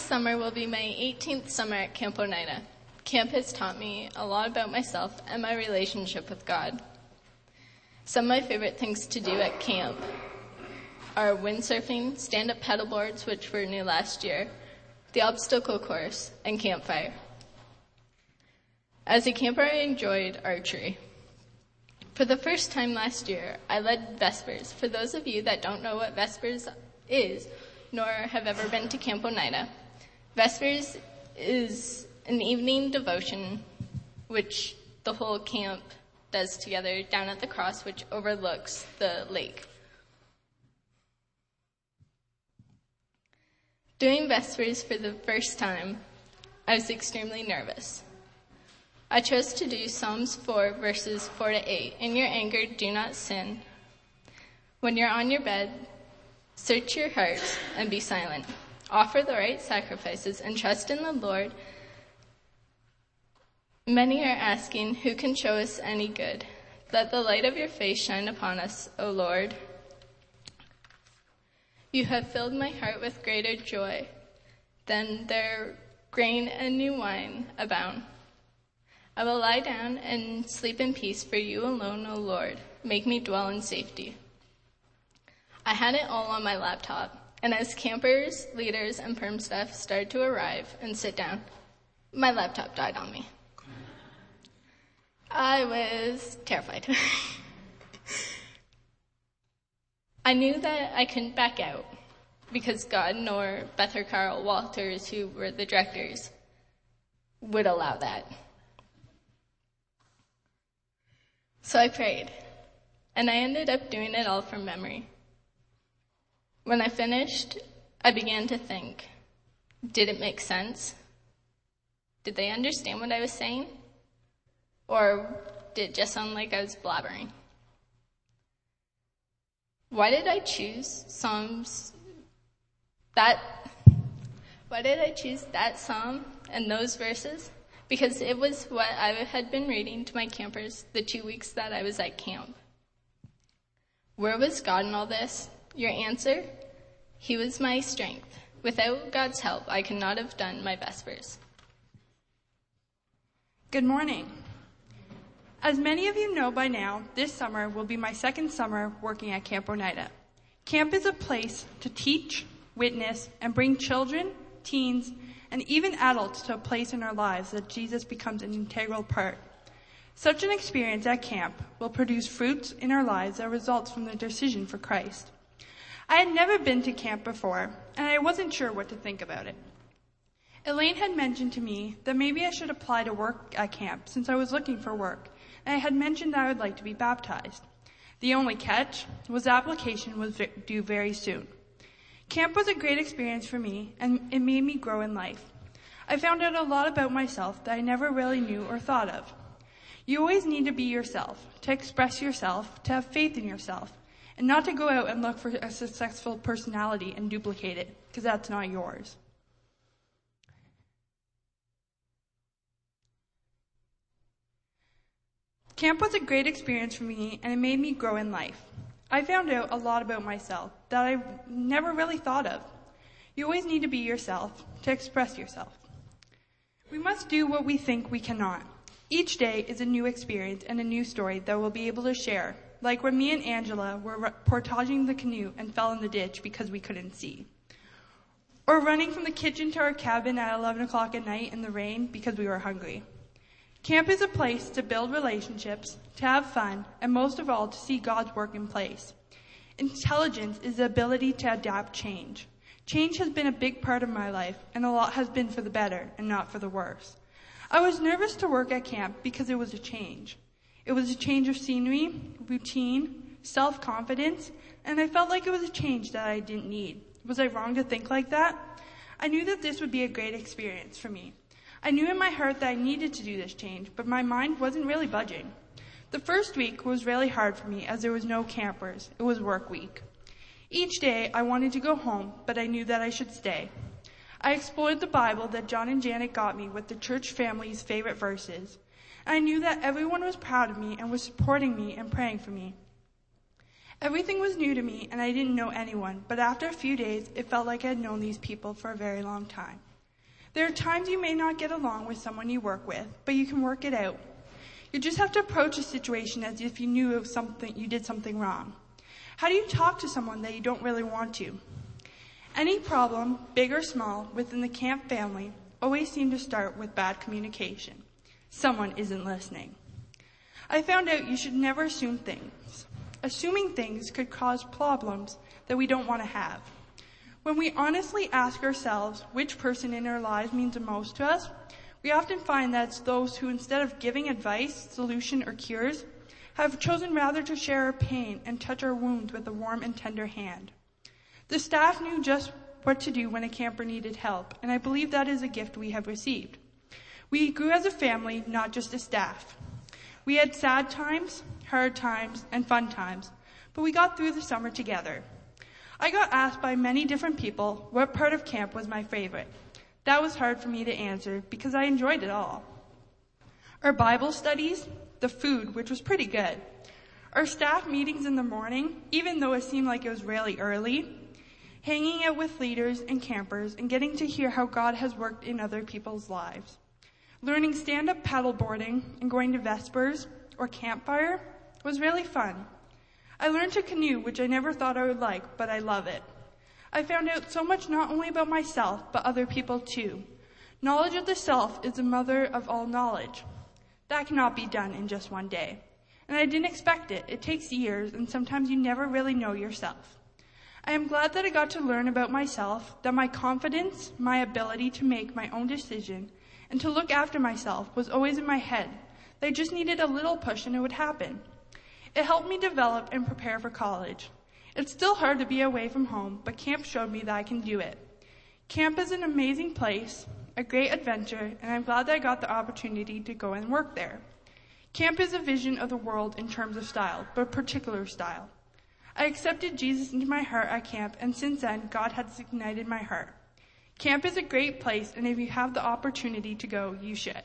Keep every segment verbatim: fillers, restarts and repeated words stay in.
summer will be my eighteenth summer at Camp Oneida. Camp has taught me a lot about myself and my relationship with God. Some of my favorite things to do at camp are windsurfing, stand-up paddleboards, which were new last year, the obstacle course, and campfire. As a camper, I enjoyed archery. For the first time last year, I led Vespers. For those of you that don't know what Vespers is, nor have ever been to Camp Oneida, Vespers is an evening devotion which the whole camp does together down at the cross, which overlooks the lake. Doing Vespers for the first time, I was extremely nervous. I chose to do Psalms four, verses four to eight. In your anger, do not sin. When you're on your bed, search your hearts and be silent. Offer the right sacrifices and trust in the Lord. Many are asking, who can show us any good? Let the light of your face shine upon us, O Lord. You have filled my heart with greater joy than their grain and new wine abound. I will lie down and sleep in peace, for you alone, O Lord, make me dwell in safety. I had it all on my laptop, and as campers, leaders, and perm staff started to arrive and sit down, my laptop died on me. I was terrified. I knew that I couldn't back out because God nor Beth or Carl Walters, who were the directors, would allow that. So I prayed, and I ended up doing it all from memory. When I finished, I began to think, did it make sense? Did they understand what I was saying? Or did it just sound like I was blabbering? Why did I choose Psalms that, why did I choose that psalm and those verses? Because it was what I had been reading to my campers the two weeks that I was at camp. Where was God in all this? Your answer? He was my strength. Without God's help, I could not have done my Vespers. Good morning. As many of you know by now, this summer will be my second summer working at Camp Oneida. Camp is a place to teach, witness, and bring children, teens, and even adults to a place in our lives that Jesus becomes an integral part. Such an experience at camp will produce fruits in our lives that results from the decision for Christ. I had never been to camp before, and I wasn't sure what to think about it. Elaine had mentioned to me that maybe I should apply to work at camp since I was looking for work, and I had mentioned that I would like to be baptized. The only catch was the application was due very soon. Camp was a great experience for me, and it made me grow in life. I found out a lot about myself that I never really knew or thought of. You always need to be yourself, to express yourself, to have faith in yourself, and not to go out and look for a successful personality and duplicate it, because that's not yours. Camp was a great experience for me, and it made me grow in life. I found out a lot about myself that I never really thought of. You always need to be yourself, to express yourself. We must do what we think we cannot. Each day is a new experience and a new story that we'll be able to share, like when me and Angela were portaging the canoe and fell in the ditch because we couldn't see. Or running from the kitchen to our cabin at eleven o'clock at night in the rain because we were hungry. Camp is a place to build relationships, to have fun, and most of all, to see God's work in place. Intelligence is the ability to adapt change. Change has been a big part of my life, and a lot has been for the better and not for the worse. I was nervous to work at camp because it was a change. It was a change of scenery, routine, self-confidence, and I felt like it was a change that I didn't need. Was I wrong to think like that? I knew that this would be a great experience for me. I knew in my heart that I needed to do this change, but my mind wasn't really budging. The first week was really hard for me as there was no campers. It was work week. Each day I wanted to go home, but I knew that I should stay. I explored the Bible that John and Janet got me with the church family's favorite verses. And I knew that everyone was proud of me and was supporting me and praying for me. Everything was new to me and I didn't know anyone, but after a few days, it felt like I had known these people for a very long time. There are times you may not get along with someone you work with, but you can work it out. You just have to approach a situation as if you knew of something, you did something wrong. How do you talk to someone that you don't really want to? Any problem, big or small, within the camp family always seemed to start with bad communication. Someone isn't listening. I found out you should never assume things. Assuming things could cause problems that we don't want to have. When we honestly ask ourselves which person in our lives means the most to us, we often find that it's those who, instead of giving advice, solution, or cures, have chosen rather to share our pain and touch our wounds with a warm and tender hand. The staff knew just what to do when a camper needed help, and I believe that is a gift we have received. We grew as a family, not just a staff. We had sad times, hard times, and fun times, but we got through the summer together. I got asked by many different people what part of camp was my favorite. That was hard for me to answer because I enjoyed it all. Our Bible studies, the food, which was pretty good, our staff meetings in the morning, even though it seemed like it was really early, hanging out with leaders and campers and getting to hear how God has worked in other people's lives. Learning stand-up paddleboarding and going to Vespers or campfire was really fun. I learned to canoe, which I never thought I would like, but I love it. I found out so much not only about myself, but other people too. Knowledge of the self is the mother of all knowledge. That cannot be done in just one day. And I didn't expect it. It takes years, and sometimes you never really know yourself. I am glad that I got to learn about myself, that my confidence, my ability to make my own decision, and to look after myself was always in my head. They just needed a little push and it would happen. It helped me develop and prepare for college. It's still hard to be away from home, but camp showed me that I can do it. Camp is an amazing place, a great adventure, and I'm glad that I got the opportunity to go and work there. Camp is a vision of the world in terms of style, but a particular style. I accepted Jesus into my heart at camp, and since then, God has ignited my heart. Camp is a great place, and if you have the opportunity to go, you should.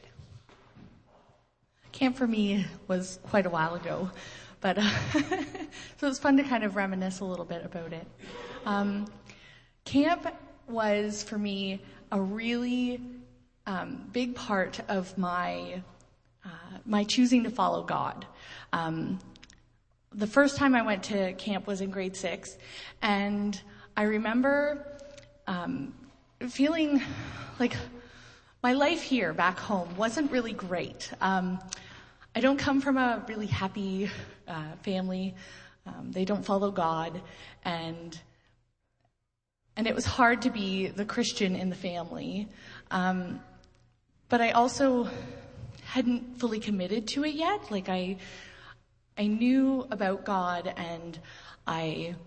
Camp for me was quite a while ago, but uh, so it's fun to kind of reminisce a little bit about it. Um, camp was, for me, a really um, big part of my uh, my choosing to follow God. Um, the first time I went to camp was in grade six, and I remember um, feeling like my life here back home wasn't really great. Um, I don't come from a really happy uh, family. Um, they don't follow God, and and it was hard to be the Christian in the family. Um, but I also hadn't fully committed to it yet. Like I, I knew about God, and I,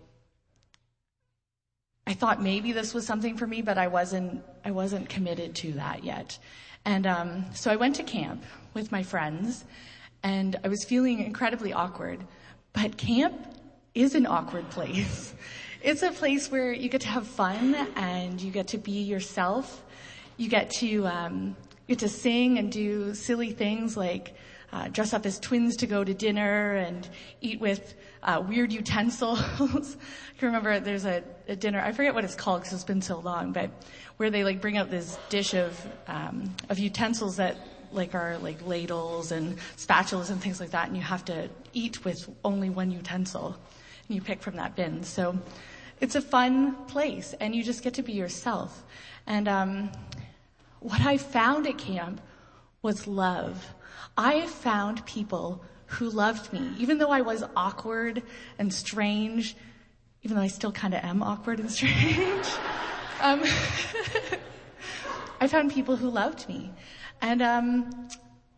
I thought maybe this was something for me, but I wasn't, I wasn't committed to that yet. And um, so I went to camp with my friends, and I was feeling incredibly awkward. But camp is an awkward place. It's a place where you get to have fun and you get to be yourself. You get to um, you get to sing and do silly things like uh, dress up as twins to go to dinner and eat with uh, weird utensils. I can remember there's a, a dinner, I forget what it's called because it's been so long, but where they like bring out this dish of um, of utensils that like are like ladles and spatulas and things like that, and you have to eat with only one utensil. And you pick from that bin. So it's a fun place, and you just get to be yourself. And um, what I found at camp was love. I found people who loved me, even though I was awkward and strange, even though I still kind of am awkward and strange. um, I found people who loved me. And um,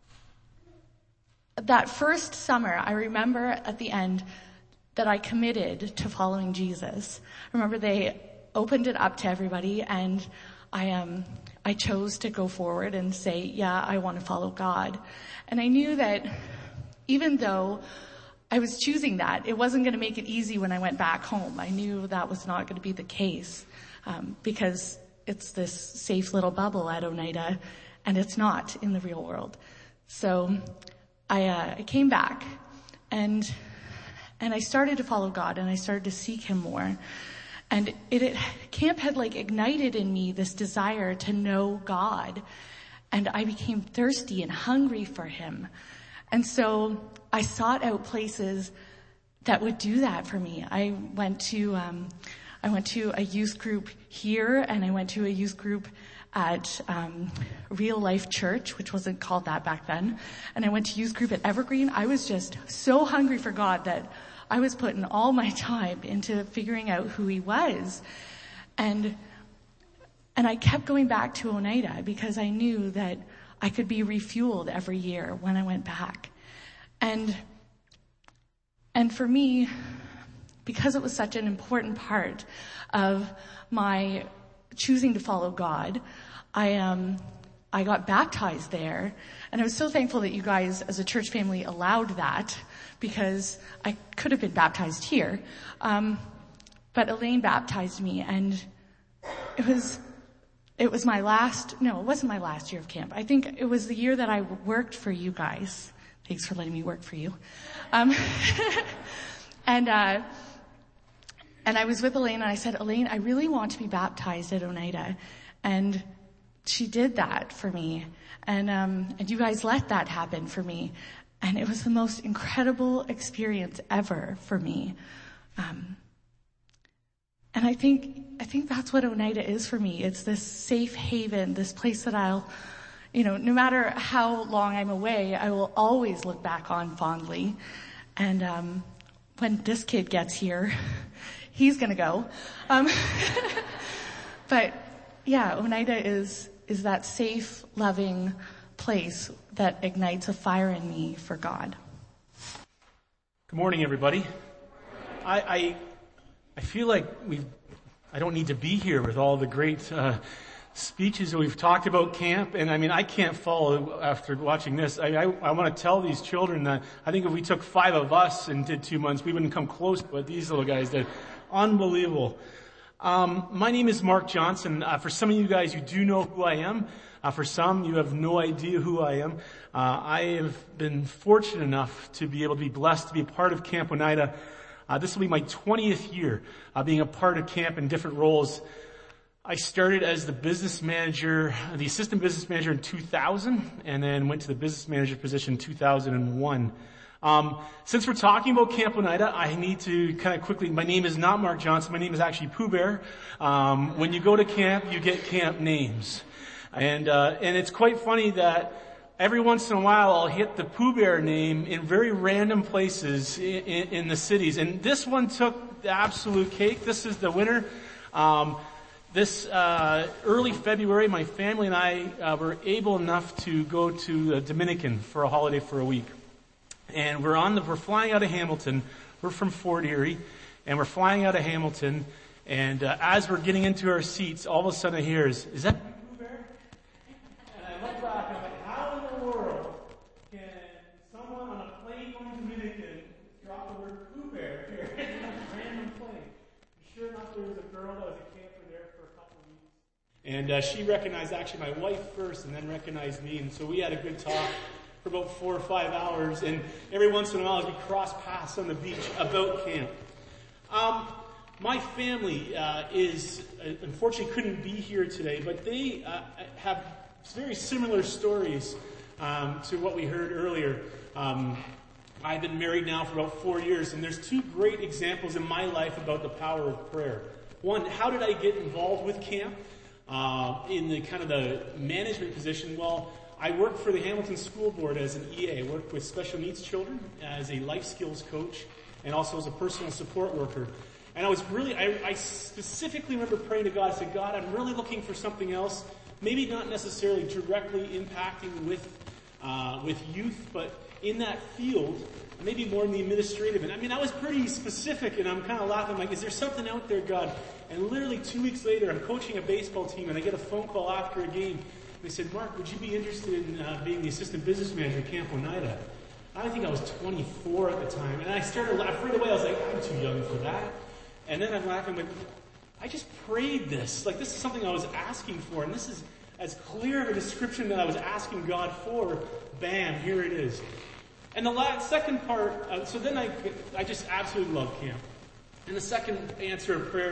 that first summer, I remember at the end that I committed to following Jesus. I remember they opened it up to everybody, and I um I chose to go forward and say, yeah, I want to follow God. And I knew that even though I was choosing that, it wasn't going to make it easy when I went back home. I knew that was not going to be the case, um, because it's this safe little bubble at Oneida, and it's not in the real world. So I, uh, I came back, and and I started to follow God, and I started to seek Him more. And it, it camp had like ignited in me this desire to know God. And I became thirsty and hungry for him. And so I sought out places that would do that for me. I went to, um, I went to a youth group here, and I went to a youth group at, um, Real Life Church, which wasn't called that back then. And I went to youth group at Evergreen. I was just so hungry for God that I was putting all my time into figuring out who he was. And, and I kept going back to Oneida because I knew that I could be refueled every year when I went back. And, and for me, because it was such an important part of my choosing to follow God, I, um, I got baptized there. And I was so thankful that you guys as a church family allowed that, because I could have been baptized here. Um, but Elaine baptized me, and it was, it was my last, no, it wasn't my last year of camp. I think it was the year that I worked for you guys. Thanks for letting me work for you. Um, and, uh, and I was with Elaine, and I said, Elaine, I really want to be baptized at Oneida. And she did that for me. And, um, and you guys let that happen for me. And it was the most incredible experience ever for me. Um, and I think, I think that's what Oneida is for me. It's this safe haven, this place that I'll, you know, no matter how long I'm away, I will always look back on fondly. And, um, when this kid gets here, he's gonna go. Um, but yeah, Oneida is, is that safe, loving place that ignites a fire in me for God. Good morning, everybody. I, I, I feel like we've, I don't need to be here with all the great, uh, speeches that we've talked about camp. And I mean, I can't follow after watching this. I, I, I want to tell these children that I think if we took five of us and did two months, we wouldn't come close to what these little guys did. Unbelievable. Um, my name is Mark Johnson. Uh, for some of you guys, you do know who I am. Uh, for some, you have no idea who I am. Uh, I have been fortunate enough to be able to be blessed to be a part of Camp Oneida. Uh, this will be my twentieth year, uh, being a part of camp in different roles. I started as the business manager, the assistant business manager in two thousand, and then went to the business manager position in two thousand one. Um, since we're talking about Camp Oneida, I need to kind of quickly, my name is not Mark Johnson, my name is actually Pooh Bear. Um, when you go to camp, you get camp names. And, uh, and it's quite funny that every once in a while I'll hit the Pooh Bear name in very random places in, in, in the cities. And this one took the absolute cake. This is the winner. Um, This uh early February, my family and I uh, were able enough to go to the Dominican for a holiday for a week, and we're on the we're flying out of Hamilton. We're from Fort Erie, and we're flying out of Hamilton. And uh, as we're getting into our seats, all of a sudden I hear is is that Pooh Bear? And I look back and I'm like, how in the world can someone on a plane from Dominican drop the word Pooh Bear here in a random plane? Sure enough, there was a girl that was a And uh, she recognized actually my wife first and then recognized me. And so we had a good talk for about four or five hours. And every once in a while we cross paths on the beach about camp. Um, my family uh, is, uh, unfortunately couldn't be here today, but they uh, have very similar stories um, to what we heard earlier. Um, I've been married now for about four years, and there's two great examples in my life about the power of prayer. One, how did I get involved with camp? Uh, in the kind of the management position, well, I worked for the Hamilton School Board as an E A. I worked with special needs children as a life skills coach and also as a personal support worker. And I was really, I, I specifically remember praying to God. I said, God, I'm really looking for something else, maybe not necessarily directly impacting with, uh, with youth, but in that field, maybe more in the administrative. And I mean, I was pretty specific, and I'm kind of laughing. I'm like, is there something out there, God? And literally two weeks later, I'm coaching a baseball team, and I get a phone call after a game. They said, Mark, would you be interested in uh, being the assistant business manager at Camp Oneida? I think I was twenty-four at the time. And I started laughing. Right away, I was like, I'm too young for that. And then I'm laughing, like, I just prayed this. Like, this is something I was asking for. And this is as clear of a description that I was asking God for. Bam, here it is. And the last, second part, uh, so then I, I just absolutely love camp. And the second answer of prayer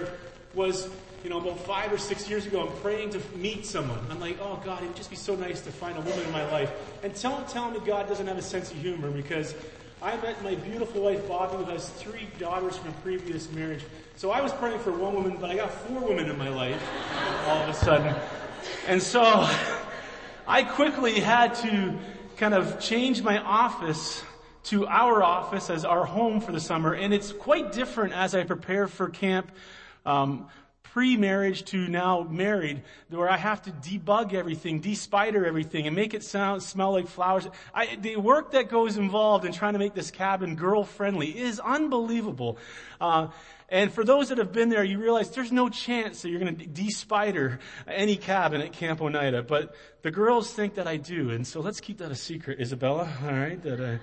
was, you know, about five or six years ago, I'm praying to meet someone. I'm like, oh God, it would just be so nice to find a woman in my life. And tell, tell me God doesn't have a sense of humor, because I met my beautiful wife, Bobby, who has three daughters from a previous marriage. So I was praying for one woman, but I got four women in my life all of a sudden. And so I quickly had to kind of change my office to our office as our home for the summer. And it's quite different as I prepare for camp, um, pre-marriage to now married, where I have to debug everything, de-spider everything, and make it sound, smell like flowers. I, the work that goes involved in trying to make this cabin girl-friendly is unbelievable. Uh, and for those that have been there, you realize there's no chance that you're going to de-spider any cabin at Camp Oneida. But the girls think that I do, and so let's keep that a secret, Isabella. All right, that I...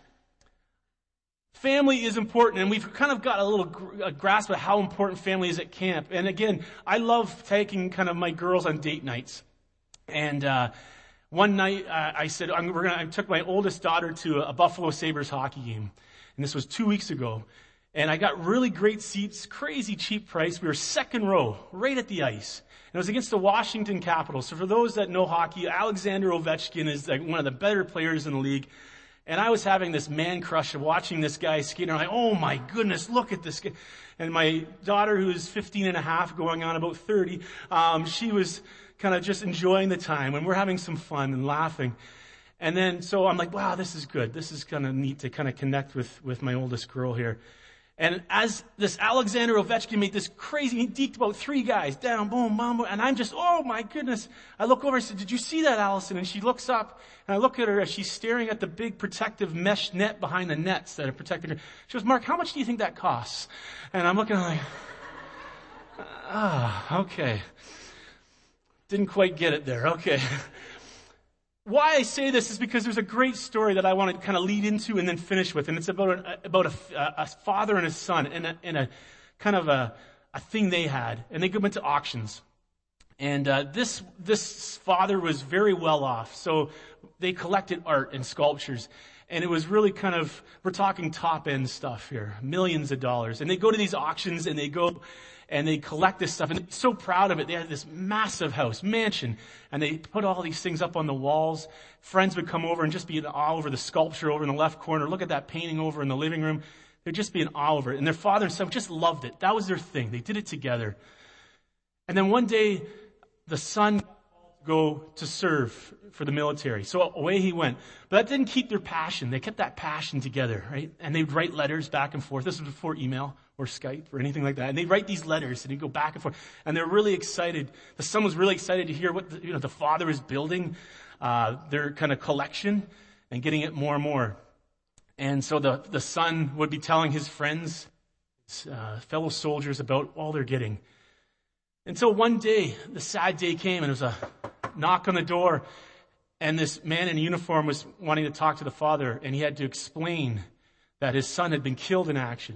Family is important, and we've kind of got a little gr- a grasp of how important family is at camp. And again, I love taking kind of my girls on date nights. And uh one night, uh, I said, I'm, we're gonna, I took my oldest daughter to a, a Buffalo Sabres hockey game. And this was two weeks ago. And I got really great seats, crazy cheap price. We were second row, right at the ice. And it was against the Washington Capitals. So for those that know hockey, Alexander Ovechkin is like one of the better players in the league. And I was having this man crush of watching this guy skate. And I'm like, oh my goodness, look at this guy. And my daughter, who's fifteen and a half, going on about thirty, um, she was kind of just enjoying the time. And we're having some fun and laughing. And then, so I'm like, wow, this is good. This is kind of neat to kind of connect with, with my oldest girl here. And as this Alexander Ovechkin made this crazy, he deked about three guys down, boom, boom, boom, and I'm just, oh my goodness. I look over and said, did you see that, Allison? And she looks up, and I look at her as she's staring at the big protective mesh net behind the nets that are protecting her. She goes, Mark, how much do you think that costs? And I'm looking like, ah, okay. Didn't quite get it there, okay. Why I say this is because there's a great story that I want to kind of lead into and then finish with, and it's about a, about a, a father and a son, and a, and a kind of a, a thing they had, and they went to auctions, and uh, this this father was very well off, so they collected art and sculptures, and it was really kind of, we're talking top end stuff here, millions of dollars, and they go to these auctions and they go. And they collect this stuff, and they're so proud of it. They had this massive house, mansion, and they put all these things up on the walls. Friends would come over and just be in awe over the sculpture over in the left corner. Look at that painting over in the living room. They'd just be in awe over it. And their father and son just loved it. That was their thing. They did it together. And then one day, the son go to serve for the military. So away he went. But that didn't keep their passion. They kept that passion together, right? And they'd write letters back and forth. This was before email or Skype or anything like that. And they'd write these letters and they'd go back and forth. And they're really excited. The son was really excited to hear what the, you know, the father is building, uh, their kind of collection and getting it more and more. And so the, the son would be telling his friends, his, uh, fellow soldiers about all they're getting. Until one day, the sad day came and it was a knock on the door, and this man in uniform was wanting to talk to the father, and he had to explain that his son had been killed in action.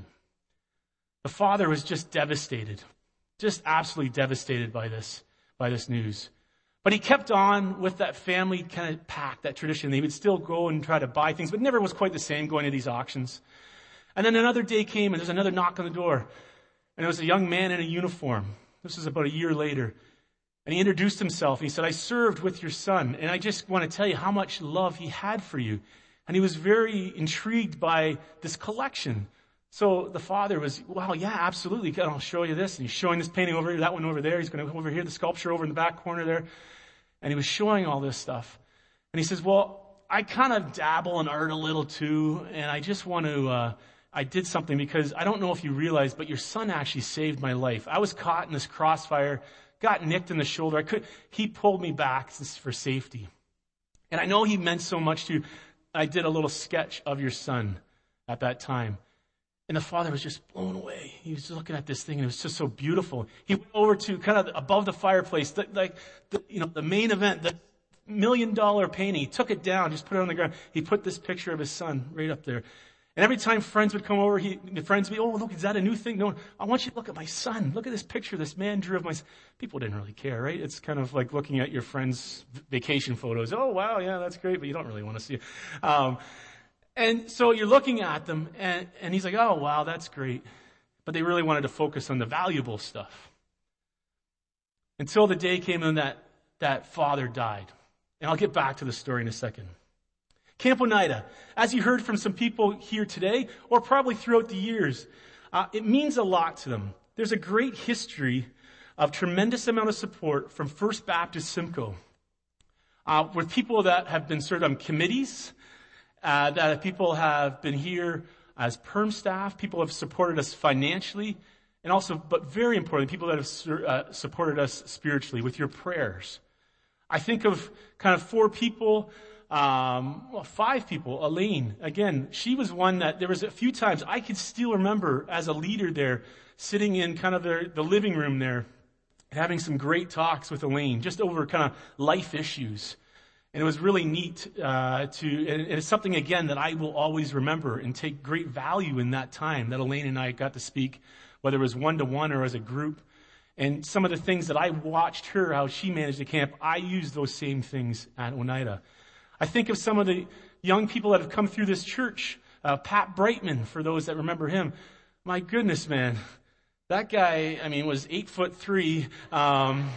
The father was just devastated, just absolutely devastated by this, by this news. But he kept on with that family kind of pact, that tradition. They would still go and try to buy things, but never was quite the same going to these auctions. And then another day came, and there's another knock on the door, and it was a young man in a uniform. This was about a year later. And he introduced himself. He said, I served with your son, and I just want to tell you how much love he had for you. And he was very intrigued by this collection. So the father was, wow, yeah, absolutely. I'll show you this. And he's showing this painting over here, that one over there. He's going to go over here, the sculpture over in the back corner there. And he was showing all this stuff. And he says, well, I kind of dabble in art a little too, and I just want to, uh, I did something because I don't know if you realize, but your son actually saved my life. I was caught in this crossfire, got nicked in the shoulder. I could, he pulled me back for safety. And I know he meant so much to you. I did a little sketch of your son at that time. And the father was just blown away. He was looking at this thing, and it was just so beautiful. He went over to kind of above the fireplace, the, like, the, you know, the main event, the million dollar painting. He took it down, just put it on the ground. He put this picture of his son right up there. And every time friends would come over, he, the friends would be, oh, look, is that a new thing? No, I want you to look at my son. Look at this picture this man drew of my son. People didn't really care, right? It's kind of like looking at your friend's vacation photos. Oh, wow, yeah, that's great, but you don't really want to see it. Um, and so you're looking at them, and, and he's like, oh, wow, that's great. But they really wanted to focus on the valuable stuff. until the day came when that, that father died. And I'll get back to the story in a second. Camp Oneida, as you heard from some people here today, or probably throughout the years, uh, it means a lot to them. There's a great history of tremendous amount of support from First Baptist Simcoe, uh, with people that have been served on committees, uh, that people have been here as perm staff, people have supported us financially, and also, but very importantly, people that have uh, supported us spiritually with your prayers. I think of kind of four people, um, well, five people. Elaine, again, she was one that there was a few times I could still remember as a leader there, sitting in kind of the, the living room there, having some great talks with Elaine, just over kind of life issues. And it was really neat uh, to, and it's something, again, that I will always remember and take great value in that time that Elaine and I got to speak, whether it was one-to-one or as a group. And some of the things that I watched her, how she managed the camp, I used those same things at Oneida. I think of some of the young people that have come through this church. Uh, Pat Brightman, for those that remember him. My goodness, man. That guy, I mean, was eight foot three. Um,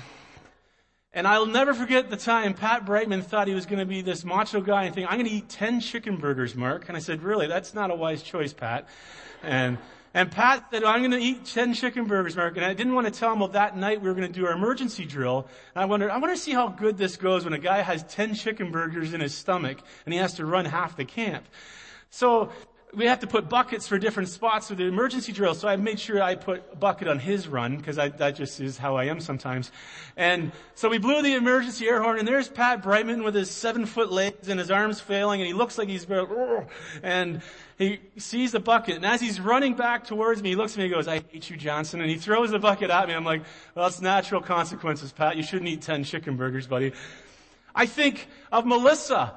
and I'll never forget the time Pat Brightman thought he was going to be this macho guy and think, I'm going to eat ten chicken burgers, Mark. And I said, really? That's not a wise choice, Pat. And And Pat said, I'm going to eat ten chicken burgers, Mark. And I didn't want to tell him, well, that night we were going to do our emergency drill. And I wondered, I want to see how good this goes when a guy has ten chicken burgers in his stomach and he has to run half the camp. So we have to put buckets for different spots for the emergency drill. So I made sure I put a bucket on his run, because that just is how I am sometimes. And so we blew the emergency air horn, and there's Pat Brightman with his seven foot legs and his arms failing, and he looks like he's very, and he sees the bucket. And as he's running back towards me, he looks at me and goes, I hate you, Johnson. And he throws the bucket at me. I'm like, well, it's natural consequences, Pat. You shouldn't eat ten chicken burgers, buddy. I think of Melissa.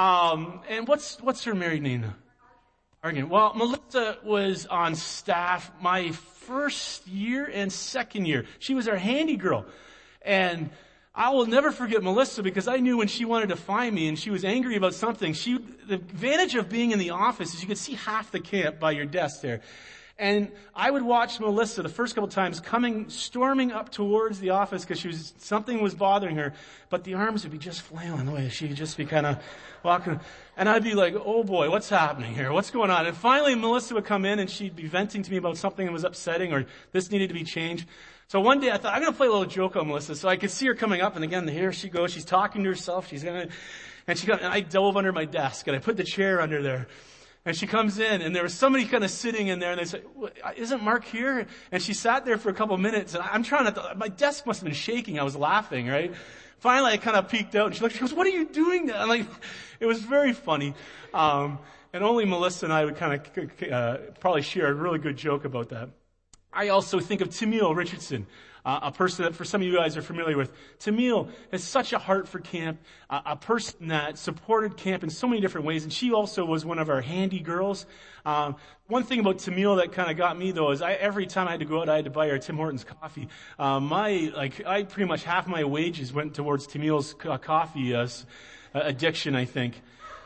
Um, and what's, what's her married name? Argan. Well, Melissa was on staff my first year and second year. She was our handy girl. And I will never forget Melissa, because I knew when she wanted to find me and she was angry about something, she, the advantage of being in the office is you could see half the camp by your desk there. And I would watch Melissa the first couple of times coming, storming up towards the office because she was, something was bothering her, but the arms would be just flailing away. She'd just be kind of walking. And I'd be like, oh boy, what's happening here? What's going on? And finally Melissa would come in and she'd be venting to me about something that was upsetting or this needed to be changed. So one day I thought, I'm going to play a little joke on Melissa. So I could see her coming up, and again, here she goes. She's talking to herself. She's going to, and she got, and I dove under my desk and I put the chair under there. And she comes in, and there was somebody kind of sitting in there, and they said, isn't Mark here? And she sat there for a couple of minutes, and I'm trying to, my desk must have been shaking. I was laughing, right? Finally, I kind of peeked out, and she looked, she goes, what are you doing now? I'm like, it was very funny. Um, and only Melissa and I would kind of, uh, probably share a really good joke about that. I also think of Tamil Richardson. Uh, a person that for some of you guys are familiar with. Tamil has such a heart for camp, uh, a person that supported camp in so many different ways, and she also was one of our handy girls. Um, one thing about Tamil that kind of got me, though, is I, every time I had to go out, I had to buy her Tim Hortons coffee. Uh, my, like, I pretty much half my wages went towards Tamil's uh, coffee uh, addiction, I think.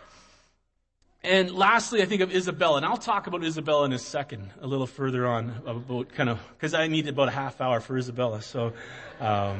And lastly, I think of Isabella, and I'll talk about Isabella in a second, a little further on, about kind of, because I need about a half hour for Isabella, so, um,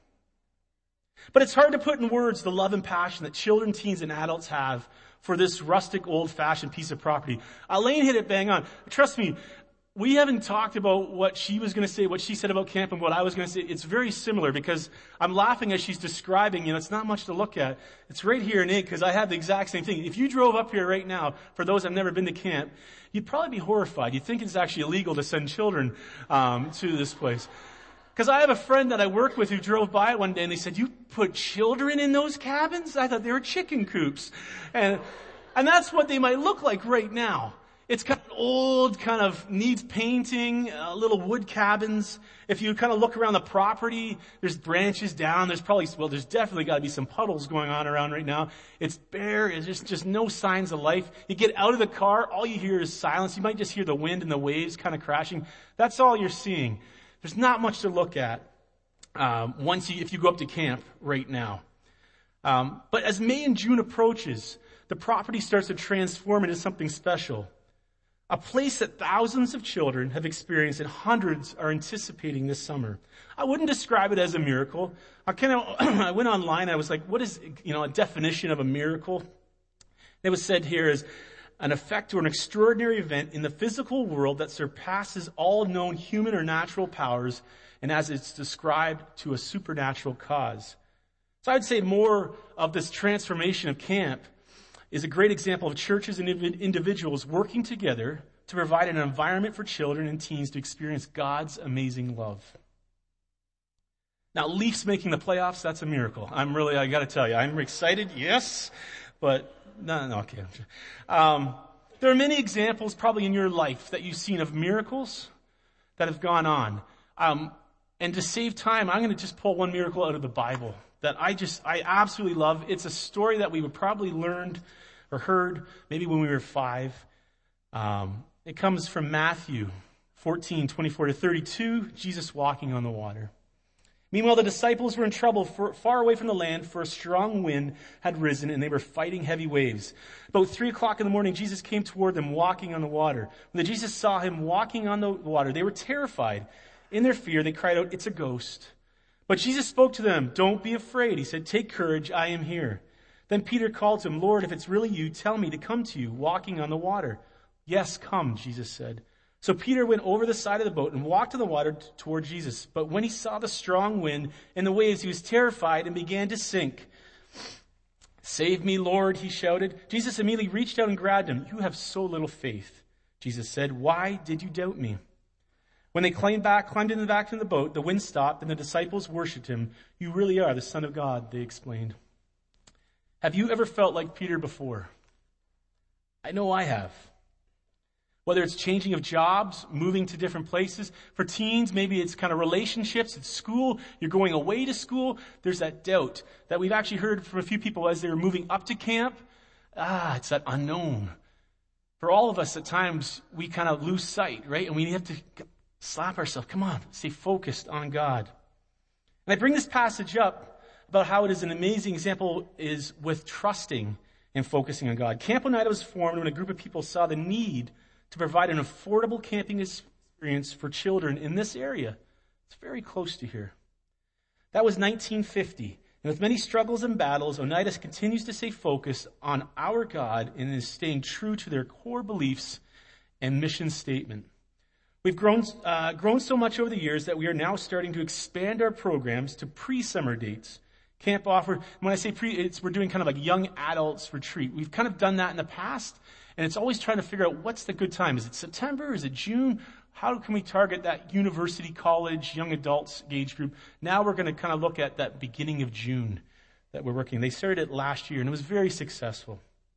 but it's hard to put in words the love and passion that children, teens, and adults have for this rustic, old-fashioned piece of property. Elaine hit it bang on. Trust me, we haven't talked about what she was going to say, what she said about camp, and what I was going to say. It's very similar, because I'm laughing as she's describing, you know, it's not much to look at. It's right here in it, because I have the exact same thing. If you drove up here right now, for those that have never been to camp, you'd probably be horrified. You'd think it's actually illegal to send children um, to this place. Because I have a friend that I work with who drove by it one day, and they said, you put children in those cabins? I thought they were chicken coops. And, and that's what they might look like right now. It's kind of old, kind of needs painting, uh, little wood cabins. If you kind of look around the property, there's branches down. There's probably, well, there's definitely got to be some puddles going on around right now. It's bare. It's just, just no signs of life. You get out of the car, all you hear is silence. You might just hear the wind and the waves kind of crashing. That's all you're seeing. There's not much to look at um, once you, if you go up to camp right now. Um, but as May and June approaches, the property starts to transform into something special. A place that thousands of children have experienced and hundreds are anticipating this summer. I wouldn't describe it as a miracle. I kind of, I went online, I was like, what is, you know, a definition of a miracle? It was said here as an effect or an extraordinary event in the physical world that surpasses all known human or natural powers, and as it's described to a supernatural cause. So I'd say more of this transformation of camp is a great example of churches and individuals working together to provide an environment for children and teens to experience God's amazing love. Now, Leafs making the playoffs, that's a miracle. I'm really, I gotta tell you, I'm excited, yes, but no, no, okay. Um, there are many examples probably in your life that you've seen of miracles that have gone on. Um, and to save time, I'm going to just pull one miracle out of the Bible that I just, I absolutely love. It's a story that we would probably learned or heard maybe when we were five. Um, it comes from Matthew fourteen, twenty-four to thirty-two, Jesus walking on the water. Meanwhile, the disciples were in trouble for, far away from the land, for a strong wind had risen and they were fighting heavy waves. About three o'clock in the morning, Jesus came toward them walking on the water. When the Jesus saw him walking on the water, they were terrified. In their fear, they cried out, "It's a ghost." But Jesus spoke to them. "Don't be afraid." He said, "Take courage, I am here." Then Peter called to him, "Lord, if it's really you, tell me to come to you, walking on the water." "Yes, come," Jesus said. So Peter went over the side of the boat and walked on the water t- toward Jesus. But when he saw the strong wind and the waves, he was terrified and began to sink. "Save me, Lord," he shouted. Jesus immediately reached out and grabbed him. "You have so little faith," Jesus said. "Why did you doubt me?" When they climbed back, climbed in the back of the boat, the wind stopped and the disciples worshipped him. "You really are the Son of God," they explained. Have you ever felt like Peter before? I know I have. Whether it's changing of jobs, moving to different places. For teens, maybe it's kind of relationships, it's school, you're going away to school. There's that doubt that we've actually heard from a few people as they were moving up to camp. Ah, it's that unknown. For all of us, at times, we kind of lose sight, right? And we have to slap ourselves. Come on, stay focused on God. And I bring this passage up about how it is an amazing example is with trusting and focusing on God. Camp Oneida was formed when a group of people saw the need to provide an affordable camping experience for children in this area. It's very close to here. That was nineteen fifty. And with many struggles and battles, Oneida continues to stay focused on our God and is staying true to their core beliefs and mission statement. We've grown, uh, grown so much over the years that we are now starting to expand our programs to pre-summer dates. Camp offer, when I say pre, it's, we're doing kind of like young adults retreat. We've kind of done that in the past, and it's always trying to figure out what's the good time. Is it September? Is it June? How can we target that university, college, young adults age group? Now we're going to kind of look at that beginning of June that we're working. They started it last year, and it was very successful.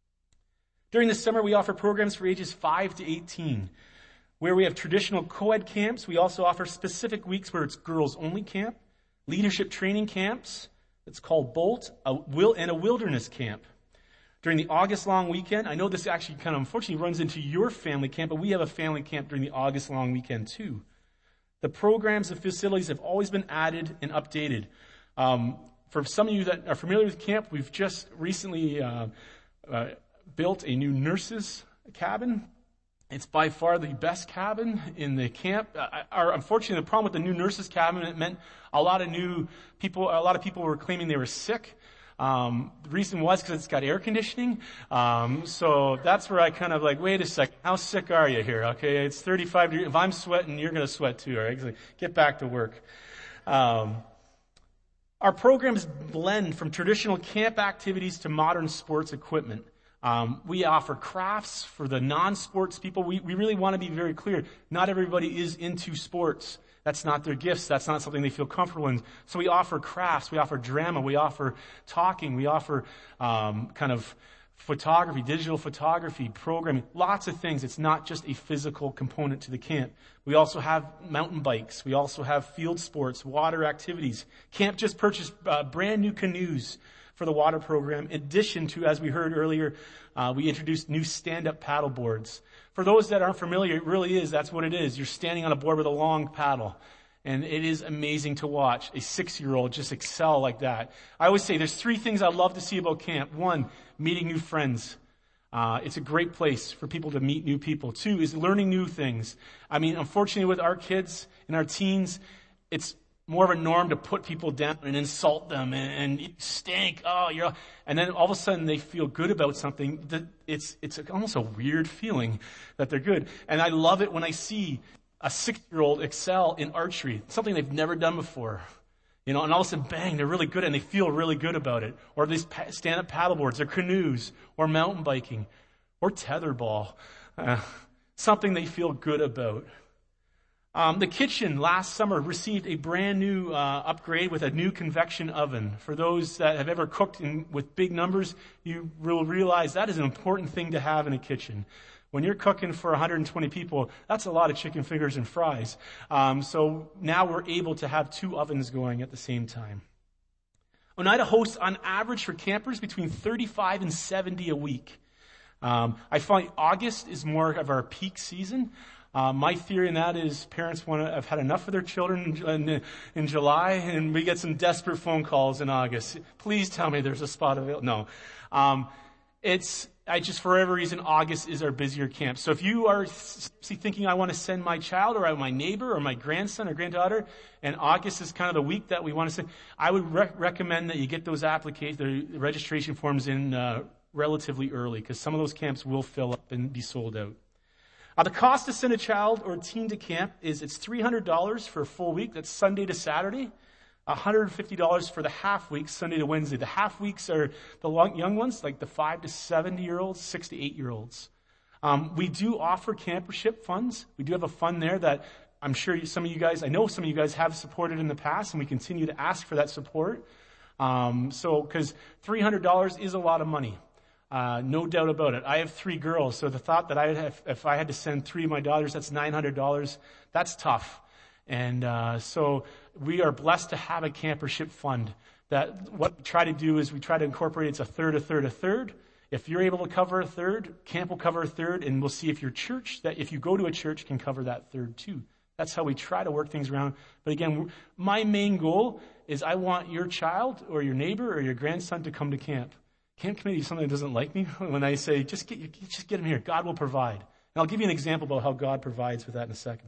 During the summer, we offer programs for ages five to eighteen, where we have traditional co-ed camps. We also offer specific weeks where it's girls-only camp, leadership training camps, it's called Bolt, a will, and a wilderness camp. During the August long weekend, I know this actually kind of unfortunately runs into your family camp, but we have a family camp during the August long weekend too. The programs and facilities have always been added and updated. Um, for some of you that are familiar with camp, we've just recently uh, uh, built a new nurses cabin. It's by far the best cabin in the camp. Uh, our, unfortunately, the problem with the new nurses cabin, it meant a lot of new people, a lot of people were claiming they were sick. Um, the reason was because it's got air conditioning. Um, so that's where I kind of like, wait a second, how sick are you here? Okay, it's thirty-five degrees. If I'm sweating, you're going to sweat too. All right, so get back to work. Um, our programs blend from traditional camp activities to modern sports equipment. Um, we offer crafts for the non-sports people. We, we really want to be very clear. Not everybody is into sports. That's not their gifts. That's not something they feel comfortable in. So we offer crafts. We offer drama. We offer talking. We offer um, kind of photography, digital photography, programming, lots of things. It's not just a physical component to the camp. We also have mountain bikes. We also have field sports, water activities. Camp just purchased uh, brand new canoes for the water program. In addition to, as we heard earlier, uh, we introduced new stand-up paddle boards. For those that aren't familiar, it really is, that's what it is. You're standing on a board with a long paddle. And it is amazing to watch a six-year-old just excel like that. I always say there's three things I love to see about camp. One, meeting new friends. Uh, it's a great place for people to meet new people. Two is learning new things. I mean, unfortunately with our kids and our teens, it's more of a norm to put people down and insult them and, and you stink. Oh, you're, and then all of a sudden they feel good about something. That it's, it's almost a weird feeling that they're good. And I love it when I see a six-year-old excel in archery, something they've never done before. You know, and all of a sudden, bang, they're really good and they feel really good about it. Or these stand-up paddleboards or canoes or mountain biking or tetherball. Uh, something they feel good about. Um, the kitchen last summer received a brand new uh, upgrade with a new convection oven. For those that have ever cooked in, with big numbers, you will realize that is an important thing to have in a kitchen. When you're cooking for one hundred twenty people, that's a lot of chicken fingers and fries. Um, so now we're able to have two ovens going at the same time. Oneida hosts on average for campers between thirty-five and seventy a week. Um, I find August is more of our peak season. Uh, my theory in that is parents want to have had enough of their children in, in, in July, and we get some desperate phone calls in August. Please tell me there's a spot available. No. Um, it's, I just, for every reason, August is our busier camp. So if you are thinking, I want to send my child or my neighbor or my grandson or granddaughter, and August is kind of the week that we want to send, I would re- recommend that you get those applications, the registration forms in uh, relatively early, because some of those camps will fill up and be sold out. Uh, the cost to send a child or a teen to camp is it's three hundred dollars for a full week. That's Sunday to Saturday. one hundred fifty dollars for the half week, Sunday to Wednesday. The half weeks are the long, young ones, like the five to seventy year olds, six to eight year olds. Um, we do offer campership funds. We do have a fund there that I'm sure you, some of you guys, I know some of you guys have supported in the past, and we continue to ask for that support. Um, so, because three hundred dollars is a lot of money. Uh, no doubt about it. I have three girls, so the thought that I would have, if I had to send three of my daughters, that's nine hundred dollars. That's tough. And uh, so we are blessed to have a campership fund. That what we try to do is we try to incorporate it's a third, a third, a third. If you're able to cover a third, camp will cover a third, and we'll see if your church, that if you go to a church, can cover that third too. That's how we try to work things around. But again, my main goal is I want your child or your neighbor or your grandson to come to camp. Camp committee is something that doesn't like me when I say, just get, just get him here. God will provide. And I'll give you an example about how God provides with that in a second.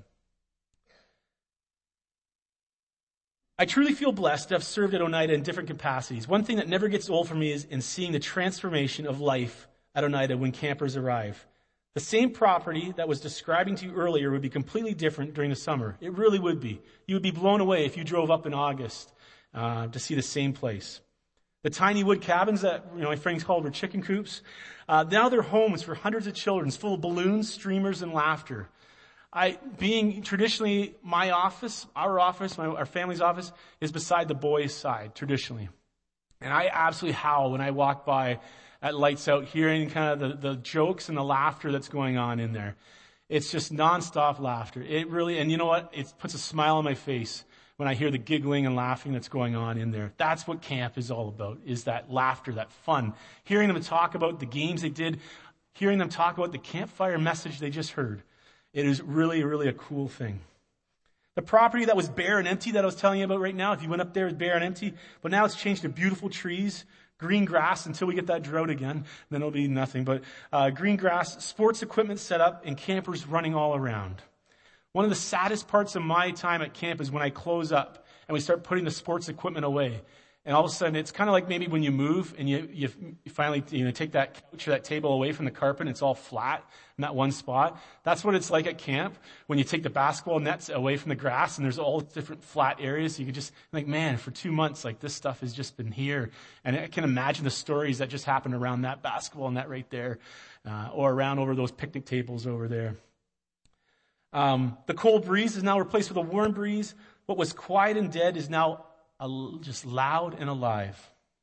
I truly feel blessed to have served at Oneida in different capacities. One thing that never gets old for me is in seeing the transformation of life at Oneida when campers arrive. The same property that was describing to you earlier would be completely different during the summer. It really would be. You would be blown away if you drove up in August uh, to see the same place. The tiny wood cabins that, you know, my friends called were chicken coops. Uh, now they're homes for hundreds of children, full of balloons, streamers, and laughter. I, being traditionally my office, our office, my, our family's office, is beside the boys' side, traditionally. And I absolutely howl when I walk by at lights out, hearing kind of the, the jokes and the laughter that's going on in there. It's just nonstop laughter. It really, and you know what? It puts a smile on my face when I hear the giggling and laughing that's going on in there. That's what camp is all about, is that laughter, that fun. Hearing them talk about the games they did, hearing them talk about the campfire message they just heard. It is really, really a cool thing. The property that was bare and empty that I was telling you about right now, if you went up there, it's bare and empty, but now it's changed to beautiful trees, green grass until we get that drought again, then it'll be nothing. But uh, green grass, sports equipment set up, and campers running all around. One of the saddest parts of my time at camp is when I close up and we start putting the sports equipment away. And all of a sudden, it's kind of like maybe when you move and you, you finally, you know, take that couch or that table away from the carpet and it's all flat in that one spot. That's what it's like at camp when you take the basketball nets away from the grass and there's all different flat areas. You could just, like, man, for two months, like, this stuff has just been here. And I can imagine the stories that just happened around that basketball net right there, uh, or around over those picnic tables over there. Um, the cold breeze is now replaced with a warm breeze. What was quiet and dead is now just loud and alive.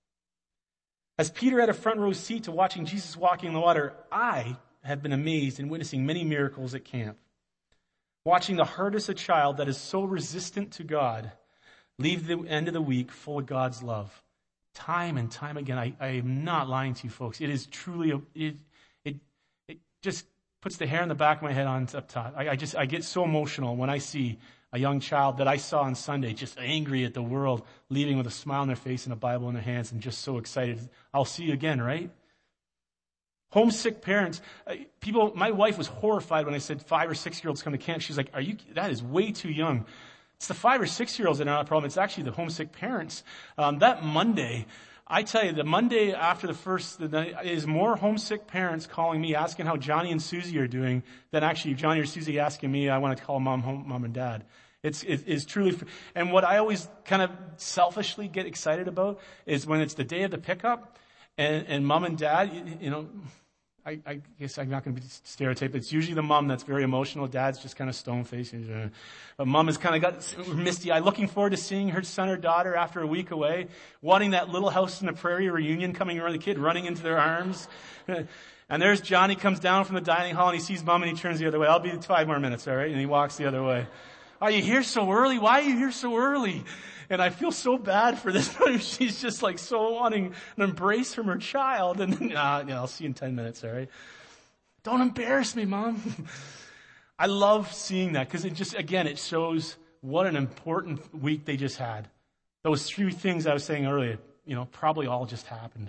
As Peter had a front row seat to watching Jesus walking in the water, I have been amazed in witnessing many miracles at camp. Watching the hardest a child that is so resistant to God leave the end of the week full of God's love. Time and time again, I, I am not lying to you folks. It is truly, a, it, it, it just puts the hair on the back of my head on up top. I, I just, I get so emotional when I see a young child that I saw on Sunday just angry at the world, leaving with a smile on their face and a Bible in their hands and just so excited. I'll see you again, right? Homesick parents, uh, people, my wife was horrified when I said five or six year olds come to camp. She's like, are you, that is way too young. It's the five or six year olds that are not a problem. It's actually the homesick parents. Um, that Monday, I tell you, the Monday after the first, the night, is more homesick parents calling me, asking how Johnny and Susie are doing than actually Johnny or Susie asking me, I want to call mom, home, mom and dad. It's, it, it's truly, and what I always kind of selfishly get excited about is when it's the day of the pickup and, and mom and dad, you, you know, I, I guess I'm not going to be stereotyped. It's usually the mom that's very emotional. Dad's just kind of stone-faced. But mom has kind of got misty-eyed, looking forward to seeing her son or daughter after a week away, wanting that Little House on the Prairie reunion coming around, the kid running into their arms. And there's Johnny comes down from the dining hall and he sees mom and he turns the other way. I'll be five more minutes, all right? And he walks the other way. Are you here so early? Why are you here so early? And I feel so bad for this. She's just like so wanting an embrace from her child. And then, uh, yeah, I'll see you in ten minutes, all right? Don't embarrass me, Mom. I love seeing that because it just, again, it shows what an important week they just had. Those three things I was saying earlier, you know, probably all just happened.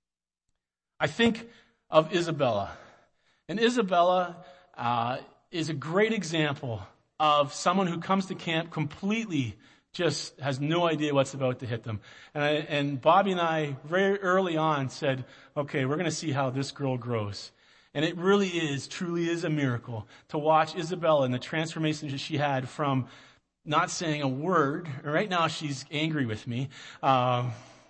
I think of Isabella. And Isabella uh, is a great example of someone who comes to camp completely just has no idea what's about to hit them. And, I, and Bobby and I very early on said, okay, we're going to see how this girl grows. And it really is, truly is a miracle to watch Isabella and the transformation that she had from not saying a word. Right now she's angry with me. Um,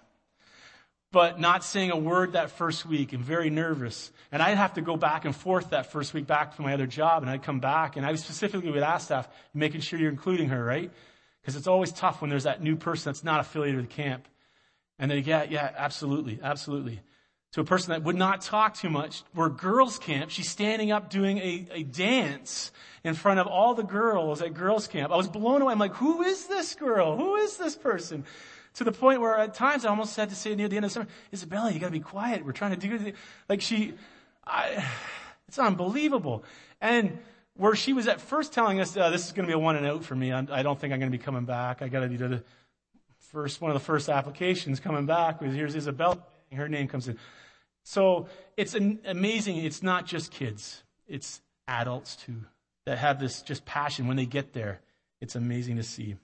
but not saying a word that first week and very nervous. And I'd have to go back and forth that first week back to my other job, and I'd come back and I specifically would ask staff, making sure you're including her, right? Because it's always tough when there's that new person that's not affiliated with the camp. And they, yeah, yeah, absolutely, absolutely. To a person that would not talk too much, we're girls' camp, she's standing up doing a, a dance in front of all the girls at girls' camp. I was blown away. I'm like, who is this girl? Who is this person? To the point where at times I almost had to say near the end of the summer, Isabella, you gotta be quiet. We're trying to do it. Like she, I, it's unbelievable. And where she was at first telling us, uh, this is going to be a one and out for me. I'm, I don't think I'm going to be coming back. I got to do the first, one of the first applications coming back was here's Isabella. Her name comes in. So it's an amazing. It's not just kids. It's adults too that have this just passion when they get there. It's amazing to see.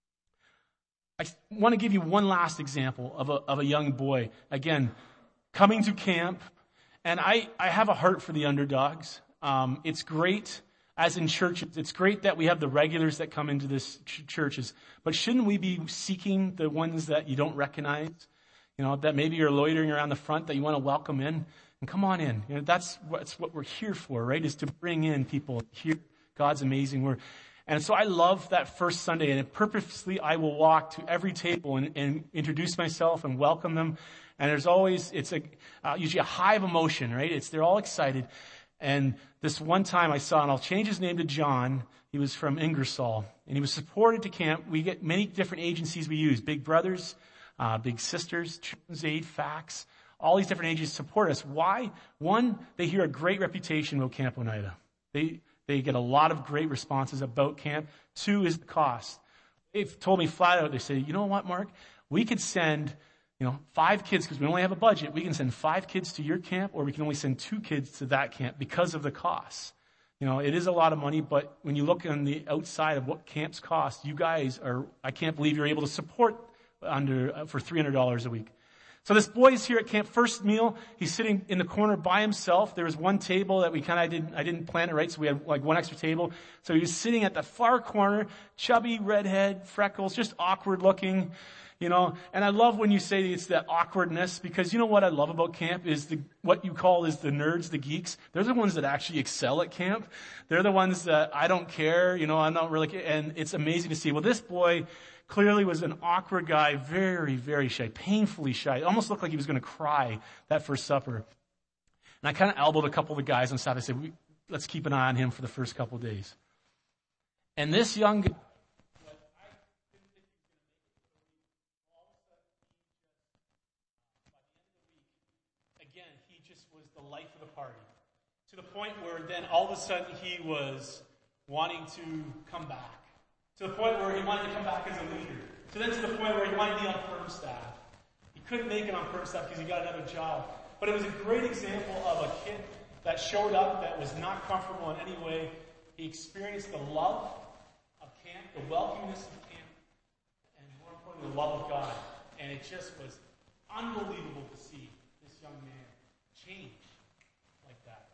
I want to give you one last example of a, of a young boy. Again, coming to camp. And I, I have a heart for the underdogs. Um, it's great. As in churches, it's great that we have the regulars that come into this ch- churches, but shouldn't we be seeking the ones that you don't recognize? You know, that maybe you're loitering around the front that you want to welcome in, and come on in. You know, that's what's what we're here for, right? Is to bring in people, hear God's amazing word. And so I love that first Sunday, and purposely I will walk to every table and, and introduce myself and welcome them. And there's always, it's a uh, usually a high of emotion, right? It's they're all excited. And this one time I saw, and I'll change his name to John. He was from Ingersoll, and he was supported to camp. We get many different agencies we use: Big Brothers, uh, Big Sisters, Children's Aid, Facts. All these different agencies support us. Why? One, they hear a great reputation about Camp Oneida. They they get a lot of great responses about camp. Two is the cost. They've told me flat out. They say, you know what, Mark? We could send. You know, five kids, because we only have a budget, we can send five kids to your camp, or we can only send two kids to that camp because of the costs. You know, it is a lot of money, but when you look on the outside of what camps cost, you guys are, I can't believe you're able to support under, uh, for three hundred dollars a week. So this boy is here at camp, first meal, he's sitting in the corner by himself. There was one table that we kind of didn't, I didn't plan it right, so we had like one extra table. So he was sitting at the far corner, chubby, redhead, freckles, just awkward looking. You know, and I love when you say it's that awkwardness, because you know what I love about camp is the, what you call is the nerds, the geeks. They're the ones that actually excel at camp. They're the ones that I don't care, you know, I'm not really, and it's amazing to see. Well, this boy clearly was an awkward guy, very, very shy, painfully shy. It almost looked like he was going to cry that first supper. And I kind of elbowed a couple of the guys on staff. I said, let's keep an eye on him for the first couple of days. And this young guy, the life of the party, to the point where then all of a sudden he was wanting to come back, to the point where he wanted to come back as a leader, to then to the point where he wanted to be on perm staff. He couldn't make it on perm staff because he got another job. But it was a great example of a kid that showed up that was not comfortable in any way. He experienced the love of camp, the welcomingness of camp, and more importantly, the love of God. And it just was unbelievable to see this young man change like that.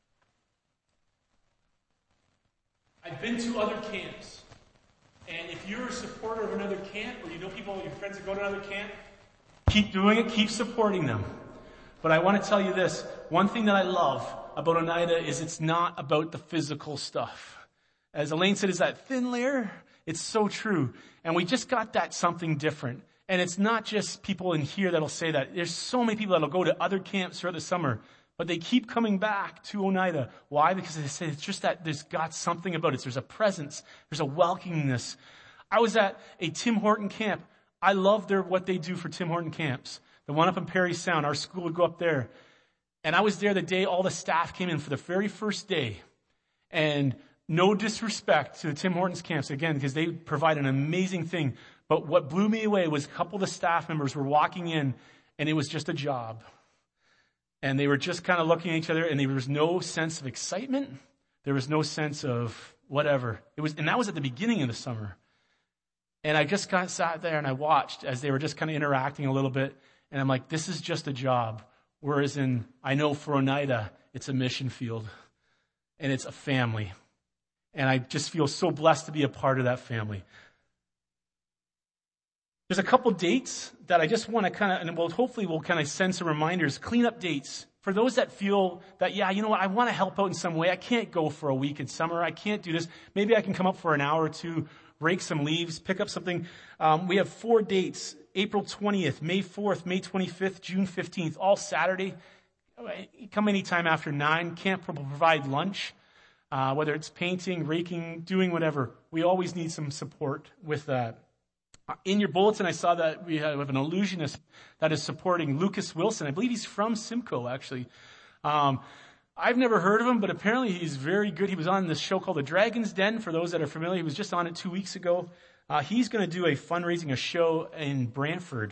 I've been to other camps. And if you're a supporter of another camp, or you know people, your friends that go to another camp, keep doing it, keep supporting them. But I want to tell you this, one thing that I love about Oneida is it's not about the physical stuff. As Elaine said, is that thin layer? It's so true. And we just got that something different. And it's not just people in here that'll say that. There's so many people that'll go to other camps throughout the summer, but they keep coming back to Oneida. Why? Because they say it's just that there's got something about it. There's a presence. There's a welcomingness. I was at a Tim Horton camp. I love their, what they do for Tim Horton camps. The one up in Perry Sound, our school would go up there. And I was there the day all the staff came in for the very first day. And no disrespect to the Tim Hortons camps, again, because they provide an amazing thing. But what blew me away was a couple of the staff members were walking in, and it was just a job. And they were just kind of looking at each other, and there was no sense of excitement. There was no sense of whatever. It was, and that was at the beginning of the summer. And I just kind of sat there and I watched as they were just kind of interacting a little bit. And I'm like, this is just a job. Whereas in, I know for Oneida, it's a mission field. And it's a family. And I just feel so blessed to be a part of that family. There's a couple dates that I just want to kind of, and we'll, hopefully we'll kind of send some reminders, cleanup dates. For those that feel that, yeah, you know what, I want to help out in some way. I can't go for a week in summer. I can't do this. Maybe I can come up for an hour or two, rake some leaves, pick up something. Um, we have four dates, April twentieth, May fourth, May twenty-fifth, June fifteenth, all Saturday. Come anytime after nine. Camp will provide lunch, uh, whether it's painting, raking, doing whatever. We always need some support with that. In your bulletin, I saw that we have an illusionist that is supporting Lucas Wilson. I believe he's from Simcoe, actually. Um, I've never heard of him, but apparently he's very good. He was on this show called The Dragon's Den, for those that are familiar. He was just on it two weeks ago. Uh, he's going to do a fundraising, a show in Brantford.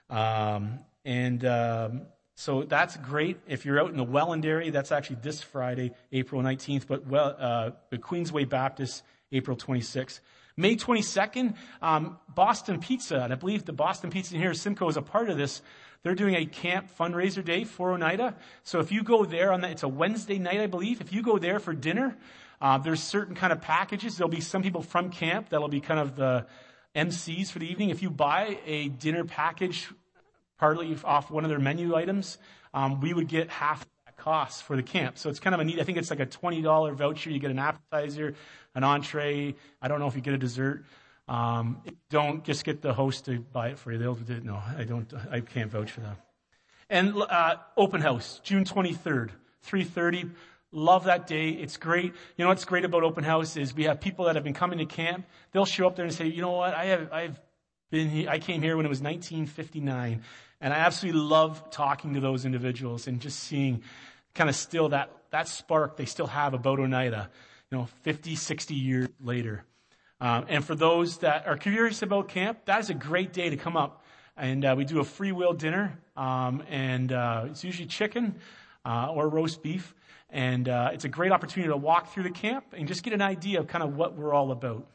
Um, and um, so that's great. If you're out in the Welland area, that's actually this Friday, April nineteenth, but well, uh, the Queensway Baptist, April twenty-sixth. May twenty-second, um, Boston Pizza, and I believe the Boston Pizza here in Simcoe is a part of this. They're doing a camp fundraiser day for Oneida. So if you go there on that, it's a Wednesday night, I believe. If you go there for dinner, uh, there's certain kind of packages. There'll be some people from camp that'll be kind of the M Cs for the evening. If you buy a dinner package, partly off one of their menu items, um, we would get half that cost for the camp. So it's kind of a neat, I think it's like a twenty dollars voucher. You get an appetizer, an entree. I don't know if you get a dessert. Um, don't just get the host to buy it for you. They'll do it. No, I don't, I can't vouch for that. And, uh, open house, June twenty-third, three thirty. Love that day. It's great. You know what's great about open house is we have people that have been coming to camp. They'll show up there and say, you know what, I have, I've been here, I came here when it was nineteen fifty-nine. And I absolutely love talking to those individuals and just seeing kind of still that, that spark they still have about Oneida, you know, fifty, sixty years later. Um, and for those that are curious about camp, that is a great day to come up. And uh, we do a free will dinner, um, and uh, it's usually chicken uh, or roast beef. And uh, it's a great opportunity to walk through the camp and just get an idea of kind of what we're all about.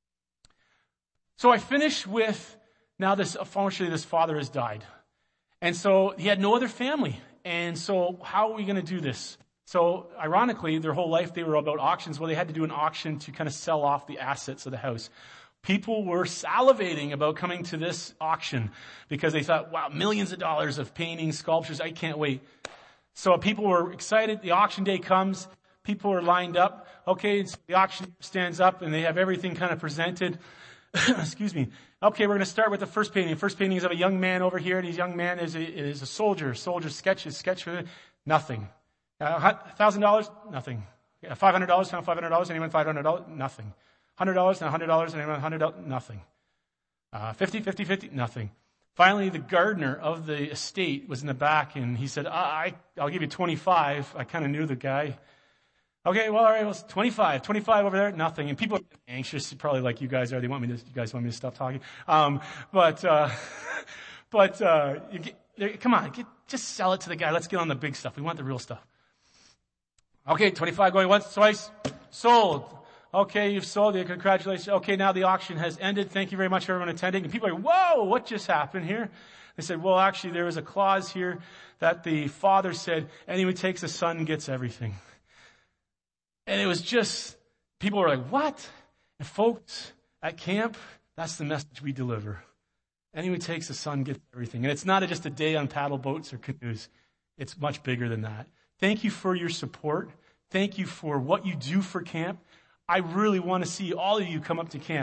So I finish with, now this, unfortunately, this father has died. And so he had no other family. And so how are we going to do this? So ironically, their whole life they were about auctions. Well, they had to do an auction to kind of sell off the assets of the house. People were salivating about coming to this auction because they thought, wow, millions of dollars of paintings, sculptures, I can't wait. So people were excited. The auction day comes. People are lined up. Okay, so the auction stands up and they have everything kind of presented. Excuse me. Okay, we're going to start with the first painting. The first painting is of a young man over here, and his young man is a, is a soldier. Soldier sketches, sketch for nothing. Uh, one thousand dollars? Nothing. Yeah, five hundred dollars? Found five hundred dollars? Anyone five hundred dollars? Nothing. one hundred dollars? one hundred dollars? Anyone one hundred dollars? Nothing. Uh, fifty, fifty, fifty? Nothing. Finally, the gardener of the estate was in the back, and he said, I, I'll give you twenty-five. I kind of knew the guy. Okay, well, all right, well, it's twenty-five. twenty-five over there? Nothing. And people are anxious, probably like you guys are. They want me to, you guys want me to stop talking. Um, but, uh, but, uh, you get, come on, get just sell it to the guy. Let's get on the big stuff. We want the real stuff. Okay, twenty-five going once, twice, sold. Okay, you've sold it. Congratulations. Okay, now the auction has ended. Thank you very much for everyone attending. And people are like, whoa, what just happened here? They said, well, actually, there was a clause here that the father said, anyone who takes a son gets everything. And it was just, people were like, what? And folks, at camp, that's the message we deliver. Anyone who takes a son gets everything. And it's not just a day on paddle boats or canoes. It's much bigger than that. Thank you for your support. Thank you for what you do for camp. I really want to see all of you come up to camp.